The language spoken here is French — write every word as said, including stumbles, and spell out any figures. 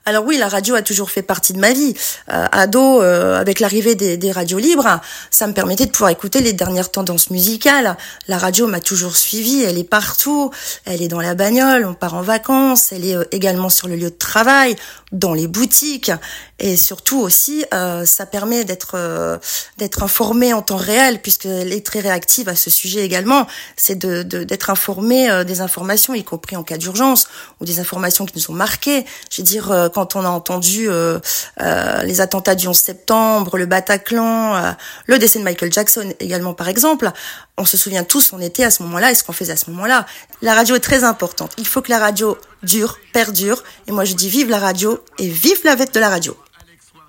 Alors oui, la radio a toujours fait partie de ma vie. Euh, ado, euh, avec l'arrivée des, des radios libres, ça me permettait de pouvoir écouter les dernières tendances musicales. La radio m'a toujours suivie, elle est partout. Elle est dans la bagnole, on part en vacances, elle est euh, également sur le lieu de travail, dans les boutiques. Et surtout aussi, euh, ça permet d'être euh, d'être informé en temps réel, puisqu'elle est très réactive à ce sujet également. C'est de, de d'être informé euh, des informations, y compris en cas d'urgence, ou des informations qui nous ont marqués. Je veux dire, euh, quand on a entendu euh, euh, les attentats du onze septembre, le Bataclan, euh, le décès de Michael Jackson également par exemple, on se souvient tous où on était à ce moment-là et ce qu'on faisait à ce moment-là. La radio est très importante. Il faut que la radio dure, perdure. Et moi je dis vive la radio et vive la fête de la radio.